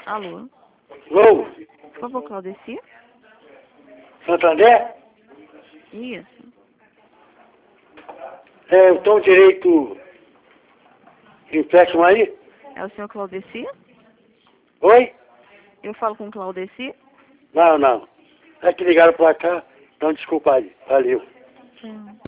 Alô? Alô? Por favor, Claudeci? Santander? Isso. Eu tenho direito de empréstimo aí? É o senhor Claudeci? Oi? Eu falo com Claudeci? Não. É que ligaram pra cá. Então, desculpa aí. Valeu. Sim.